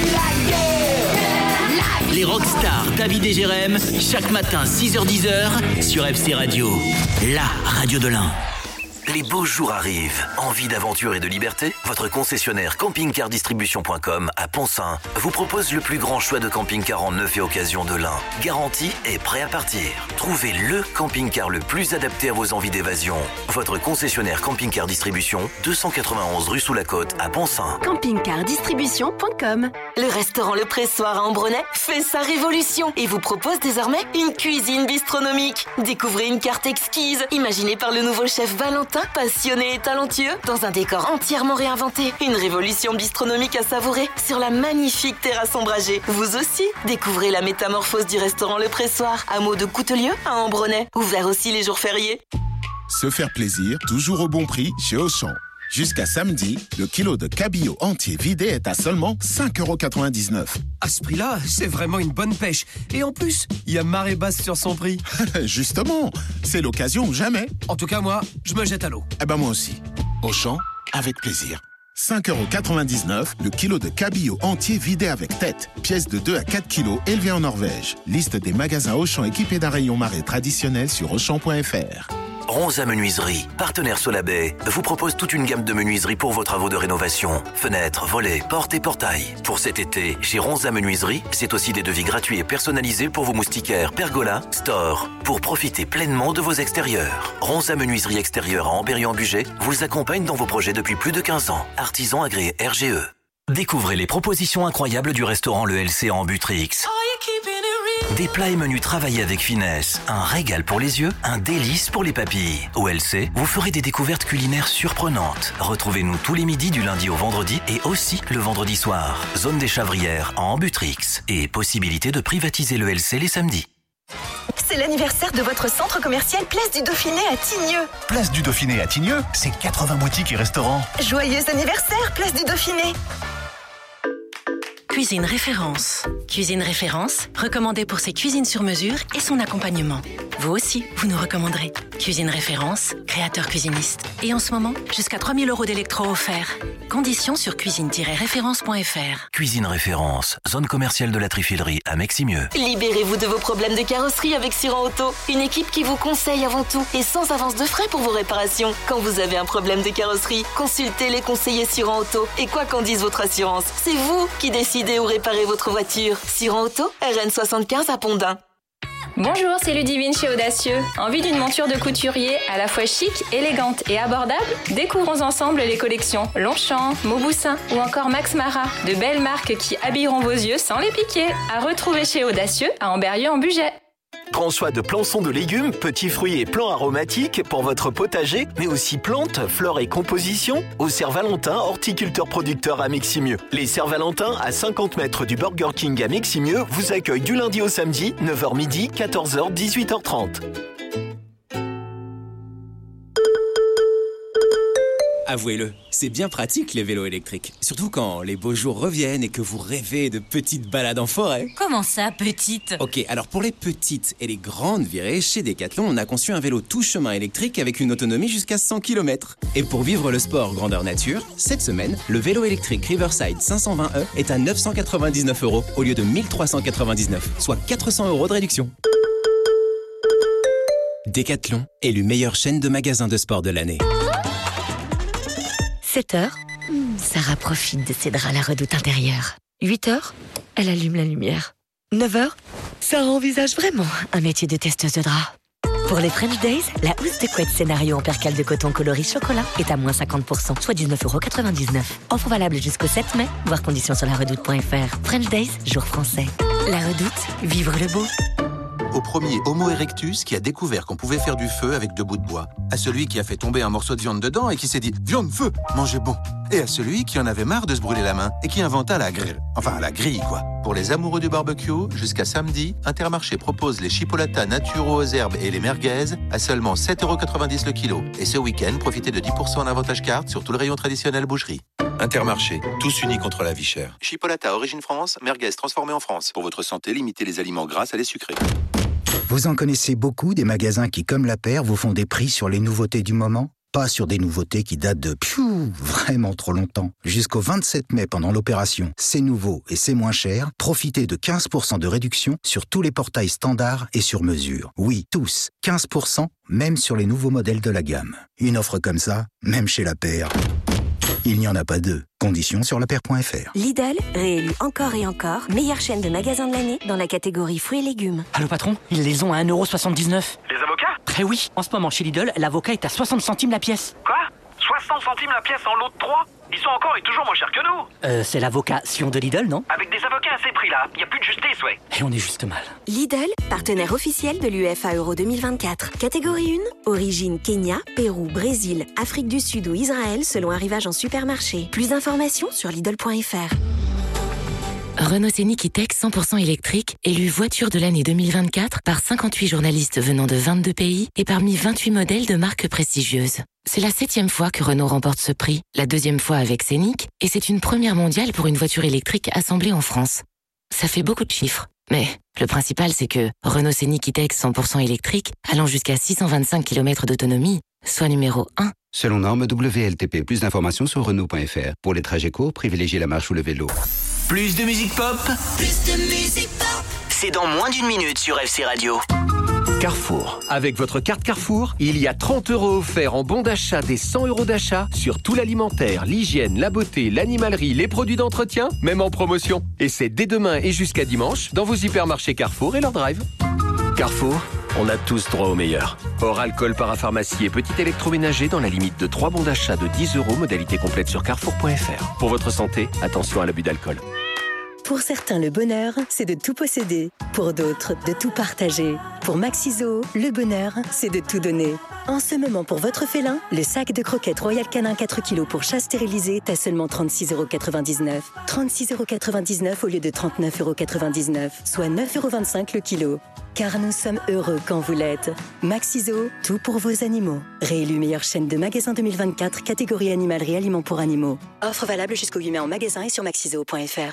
Les rockstars David et Jérém, chaque matin 6h-10h sur FC Radio, la radio de l'Ain. Les beaux jours arrivent. Envie d'aventure et de liberté? Votre concessionnaire campingcardistribution.com à Poncin vous propose le plus grand choix de camping-car en neuf et occasion de l'Ain. Garanti et prêt à partir. Trouvez le camping-car le plus adapté à vos envies d'évasion. Votre concessionnaire camping-car distribution, 291 rue sous la Côte à Poncin. Campingcardistribution.com. Le restaurant Le Pressoir à Ambronay fait sa révolution et vous propose désormais une cuisine bistronomique. Découvrez une carte exquise imaginée par le nouveau chef Valentin, passionné et talentueux, dans un décor entièrement réinventé. Une révolution bistronomique à savourer sur la magnifique terrasse ombragée. Vous aussi, découvrez la métamorphose du restaurant Le Pressoir, hameau de Coutelieu à Ambronay, ouvert aussi les jours fériés. Se faire plaisir, toujours au bon prix chez Auchan. Jusqu'à samedi, le kilo de cabillaud entier vidé est à seulement 5,99 €. À ce prix-là, c'est vraiment une bonne pêche. Et en plus, il y a marée basse sur son prix. Justement, c'est l'occasion ou jamais. En tout cas, moi, je me jette à l'eau. Eh ben moi aussi. Auchan, avec plaisir. 5,99 € le kilo de cabillaud entier vidé avec tête. Pièce de 2 à 4 kilos élevée en Norvège. Liste des magasins Auchan équipés d'un rayon marée traditionnel sur Auchan.fr. Ronza Menuiserie, partenaire Solabay, vous propose toute une gamme de menuiseries pour vos travaux de rénovation. Fenêtres, volets, portes et portails. Pour cet été, chez Ronza Menuiserie, c'est aussi des devis gratuits et personnalisés pour vos moustiquaires, pergolas, stores, pour profiter pleinement de vos extérieurs. Ronza Menuiserie extérieure à Ambérieu-en-Bugey vous accompagne dans vos projets depuis plus de 15 ans. Artisan agréé RGE. Découvrez les propositions incroyables du restaurant Le LC en Butrix. Des plats et menus travaillés avec finesse, un régal pour les yeux, un délice pour les papilles. Au LC, vous ferez des découvertes culinaires surprenantes. Retrouvez-nous tous les midis du lundi au vendredi et aussi le vendredi soir. Zone des Chavrières en Butrix et possibilité de privatiser le LC les samedis. C'est l'anniversaire de votre centre commercial Place du Dauphiné à Tignieux. Place du Dauphiné à Tignieux, c'est 80 boutiques et restaurants. Joyeux anniversaire, Place du Dauphiné. Cuisine Référence. Cuisine Référence, recommandée pour ses cuisines sur mesure et son accompagnement. Vous aussi, vous nous recommanderez. Cuisine Référence, créateur cuisiniste. Et en ce moment, jusqu'à 3 000 € d'électro offerts. Conditions sur cuisine-référence.fr. Cuisine Référence, zone commerciale de la Trifilerie à Meximieux. Libérez-vous de vos problèmes de carrosserie avec Suran Auto. Une équipe qui vous conseille avant tout et sans avance de frais pour vos réparations. Quand vous avez un problème de carrosserie, consultez les conseillers Suran Auto. Et quoi qu'en dise votre assurance, c'est vous qui décidez où réparer votre voiture. Suran Auto, RN 75 à Pondin. Bonjour, c'est Ludivine chez Audacieux. Envie d'une monture de couturier à la fois chic, élégante et abordable? Découvrons ensemble les collections Longchamp, Mauboussin ou encore Max Mara. De belles marques qui habilleront vos yeux sans les piquer. À retrouver chez Audacieux à Ambérieu-en-Bugey. Grand choix de plançons de légumes, petits fruits et plants aromatiques pour votre potager, mais aussi plantes, fleurs et compositions au Cerf-Valentin, horticulteur producteur à Meximieux. Les Cerf-Valentins, à 50 mètres du Burger King à Meximieux, vous accueillent du lundi au samedi, 9h midi, 14h, 18h30. Avouez-le, c'est bien pratique les vélos électriques. Surtout quand les beaux jours reviennent et que vous rêvez de petites balades en forêt. Comment ça, petite? Ok, alors pour les petites et les grandes virées, chez Decathlon, on a conçu un vélo tout chemin électrique avec une autonomie jusqu'à 100 km. Et pour vivre le sport grandeur nature, cette semaine, le vélo électrique Riverside 520e est à 999 € au lieu de 1399, soit 400 € de réduction. Decathlon, élu meilleure chaîne de magasins de sport de l'année. 7h, Sarah profite de ses draps à la redoute intérieure. 8h, elle allume la lumière. 9h, Sarah envisage vraiment un métier de testeuse de draps. Pour les French Days, la housse de couette scénario en percale de coton coloris chocolat est à moins 50%, soit 19,99 €. Offre valable jusqu'au 7 mai, voir conditions sur laredoute.fr. French Days, jour français. La Redoute, vivre le beau. Au premier Homo erectus qui a découvert qu'on pouvait faire du feu avec 2 bouts de bois. À celui qui a fait tomber un morceau de viande dedans et qui s'est dit « Viande, feu, mangez bon !» Et à celui qui en avait marre de se brûler la main et qui inventa la grille. Enfin, la grille, quoi. Pour les amoureux du barbecue, jusqu'à samedi, Intermarché propose les chipolatas naturaux aux herbes et les merguez à seulement 7,90 € le kilo. Et ce week-end, profitez de 10% en avantage carte sur tout le rayon traditionnel boucherie. Intermarché, tous unis contre la vie chère. Chipolata origine France, merguez transformée en France. Pour votre santé, limitez les aliments gras à les sucrés. Vous en connaissez beaucoup des magasins qui, comme la paire, vous font des prix sur les nouveautés du moment ? Pas sur des nouveautés qui datent de vraiment trop longtemps. Jusqu'au 27 mai, pendant l'opération C'est nouveau et c'est moins cher, profitez de 15% de réduction sur tous les portails standards et sur mesure. Oui, tous. 15%, même sur les nouveaux modèles de la gamme. Une offre comme ça, même chez la paire, il n'y en a pas deux. Conditions sur lapaire.fr. Lidl, réélu encore et encore, meilleure chaîne de magasins de l'année dans la catégorie fruits et légumes. Allô patron, ils les ont à 1,79 €. Les avocats ? Eh oui, en ce moment chez Lidl, l'avocat est à 60 centimes la pièce. Quoi ? 60 centimes la pièce en lot de 3 ? Ils sont encore et toujours moins chers que nous. C'est l'avocat Sion de Lidl, non ? Avec des avocats à ces prix-là, y a plus de justice, ouais. Et on est juste mal. Lidl, partenaire officiel de l'UEFA Euro 2024. Catégorie 1, origine Kenya, Pérou, Brésil, Afrique du Sud ou Israël selon arrivage en supermarché. Plus d'informations sur Lidl.fr. Renault Scénic E-Tech 100% électrique, élu voiture de l'année 2024 par 58 journalistes venant de 22 pays et parmi 28 modèles de marques prestigieuses. C'est la 7e fois que Renault remporte ce prix, la 2e fois avec Scénic, et c'est une première mondiale pour une voiture électrique assemblée en France. Ça fait beaucoup de chiffres, mais le principal c'est que Renault Scénic E-Tech 100% électrique, allant jusqu'à 625 km d'autonomie, soit numéro 1. Selon norme WLTP, plus d'informations sur Renault.fr. Pour les trajets courts, privilégiez la marche ou le vélo. Plus de musique pop, Plus de musique pop. c'est dans moins d'1 minute sur FC Radio. Carrefour. Avec votre carte Carrefour, il y a 30 € offerts en bon d'achat des 100 € d'achat sur tout l'alimentaire, l'hygiène, la beauté, l'animalerie, les produits d'entretien, même en promotion. Et c'est dès demain et jusqu'à dimanche dans vos hypermarchés Carrefour et leur drive. Carrefour, on a tous droit au meilleur. Hors alcool, parapharmacie et petit électroménager dans la limite de 3 bons d'achat de 10 €, modalité complète sur carrefour.fr. Pour votre santé, attention à l'abus d'alcool. Pour certains, le bonheur, c'est de tout posséder. Pour d'autres, de tout partager. Pour Maxiso, le bonheur, c'est de tout donner. En ce moment, pour votre félin, le sac de croquettes Royal Canin 4 kg pour chat stérilisé est à seulement 36,99 €. 36,99 € au lieu de 39,99 €, soit 9,25 € le kilo. Car nous sommes heureux quand vous l'êtes. Maxiso, tout pour vos animaux. Réélu meilleure chaîne de magasins 2024, catégorie animalerie, aliments pour animaux. Offre valable jusqu'au 8 mai en magasin et sur maxiso.fr.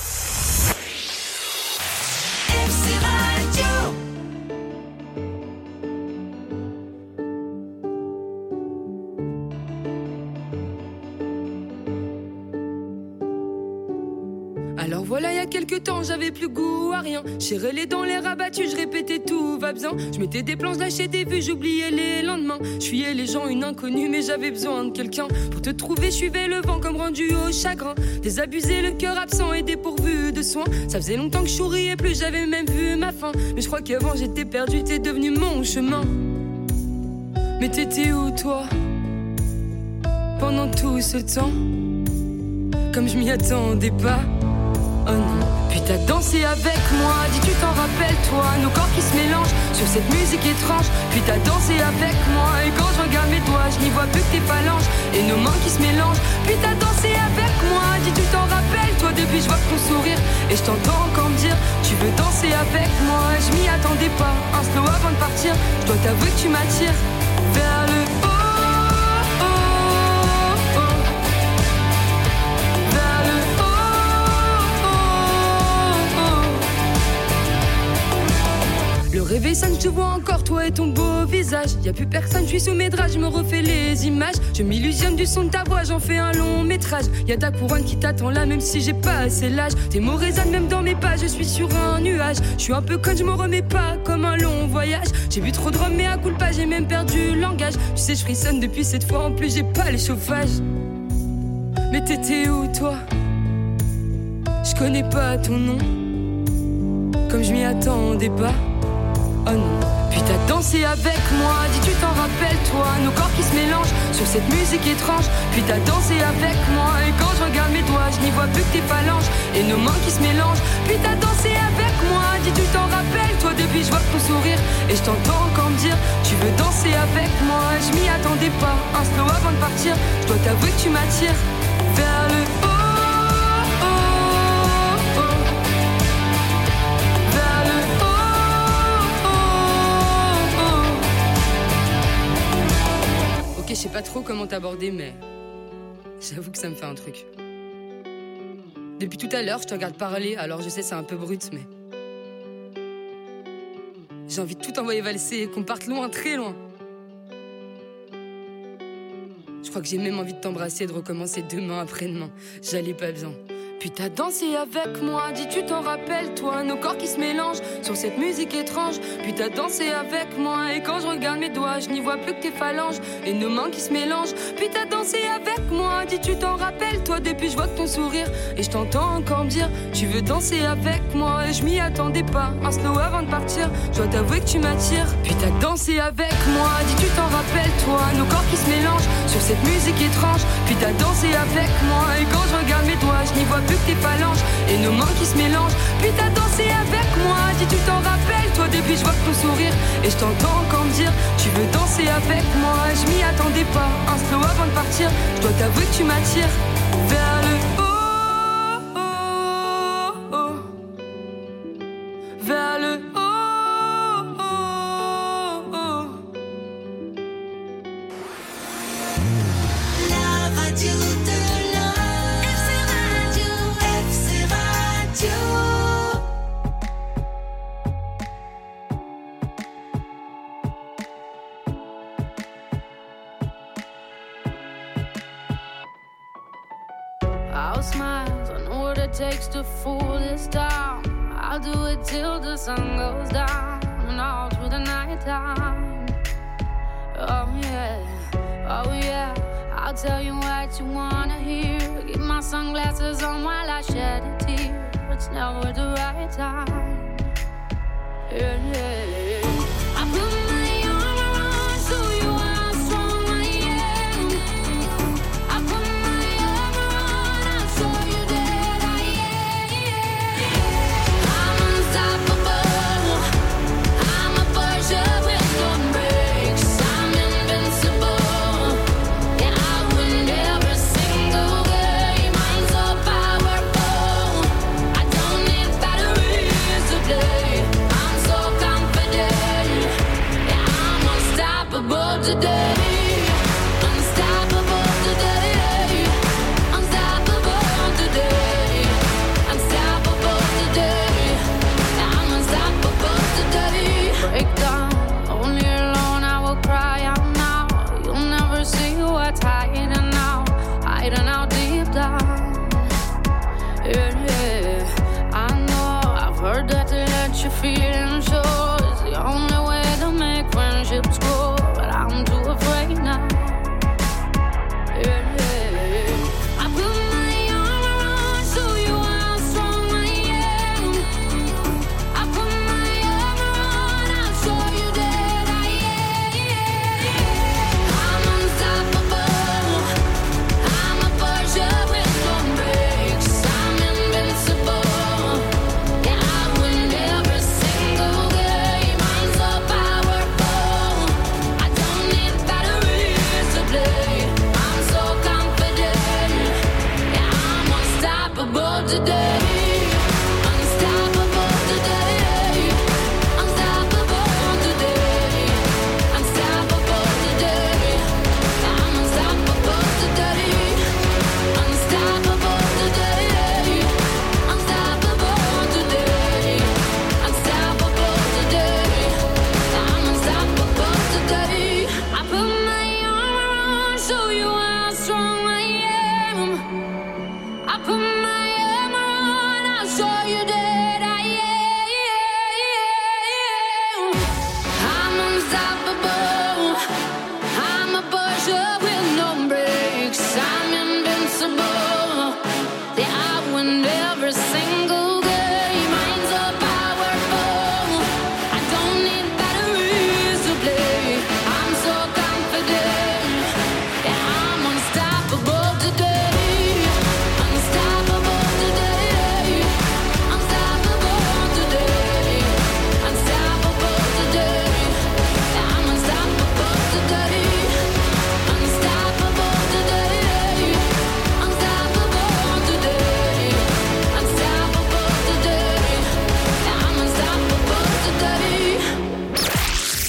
Alors voilà, il y a quelques temps, j'avais plus goût à rien. J'ai les dents, les rabattus, je répétais tout va bien. Je mettais des plans, je lâchais des vues, j'oubliais les lendemains. Je fuyais les gens, une inconnue, mais j'avais besoin de quelqu'un. Pour te trouver, je suivais le vent comme rendu au chagrin. Désabusé, le cœur absent et dépourvu de soins. Ça faisait longtemps que je souriais plus, j'avais même vu ma fin. Mais je crois qu'avant j'étais perdu, t'es devenu mon chemin. Mais t'étais où toi pendant tout ce temps? Comme je m'y attendais pas. Oh non, puis t'as dansé avec moi, dis tu t'en rappelles toi, nos corps qui se mélangent sur cette musique étrange. Puis t'as dansé avec moi, et quand je regarde mes doigts, je n'y vois plus que tes phalanges et nos mains qui se mélangent. Puis t'as dansé avec moi, dis tu t'en rappelles toi, depuis je vois ton sourire et je t'entends encore me dire tu veux danser avec moi. Je m'y attendais pas, un slow avant de partir, je dois t'avouer que tu m'attires vers le haut. Le réveil sonne, je te vois encore, toi et ton beau visage. Y'a plus personne, je suis sous mes draps, je me refais les images. Je m'illusionne du son de ta voix, j'en fais un long métrage. Y'a ta couronne qui t'attend là, même si j'ai pas assez l'âge. Tes mots résonnent même dans mes pas, je suis sur un nuage. Je suis un peu conne, je me remets pas comme un long voyage. J'ai bu trop de rhum, mais à coup de pas, j'ai même perdu le langage. Tu sais, je frissonne depuis cette fois, en plus j'ai pas le chauffage. Mais t'étais où toi? Je connais pas ton nom, comme je m'y attendais pas. Oh non, puis t'as dansé dansé avec moi, dis tu t'en rappelles toi, nos corps qui se mélangent sur cette musique étrange. Puis t'as dansé avec moi et quand je regarde mes doigts, je n'y vois plus que tes phalanges et nos mains qui se mélangent. Puis t'as dansé avec moi, dis tu t'en rappelles toi, depuis je vois ton sourire et je t'entends encore me dire tu veux danser avec moi. Je m'y attendais pas, un slow avant de partir, je dois t'avouer que tu m'attires vers le haut. Je sais pas trop comment t'aborder, mais j'avoue que ça me fait un truc. Depuis tout à l'heure, je te regarde parler, alors je sais c'est un peu brut, mais j'ai envie de tout envoyer valser et qu'on parte loin, très loin. Je crois que j'ai même envie de t'embrasser et de recommencer demain après-demain. J'allais pas bien. Puis t'as dansé avec moi, dis tu t'en rappelles toi, nos corps qui se mélangent sur cette musique étrange. Puis t'as dansé avec moi et quand je regarde mes doigts, je n'y vois plus que tes phalanges et nos mains qui se mélangent. Puis t'as dansé avec moi, dis tu t'en rappelles toi, depuis je vois que ton sourire et je t'entends encore me dire tu veux danser avec moi. Et je m'y attendais pas, un slow avant de partir, je dois t'avouer que tu m'attires. Puis t'as dansé avec moi, dis tu t'en rappelles toi, nos corps qui se mélangent sur cette musique étrange. Puis t'as dansé avec moi et quand je regarde mes doigts, je n'y vois plus que tes phalanges et nos mains qui se mélangent. Puis t'as dansé avec moi, dis tu t'en rappelles toi, depuis je vois que ton sourire et je t'entends encore me dire tu veux danser avec moi. Je m'y attendais pas, un slow avant de partir, je dois t'avouer que tu m'attires vers le haut, vers le haut. La radio de I'll smile, I know what it takes to fool this town. I'll do it till the sun goes down and all through the night time. Oh yeah, I'll tell you what you wanna hear. Keep my sunglasses on while I shed a tear. It's never the right time. Yeah.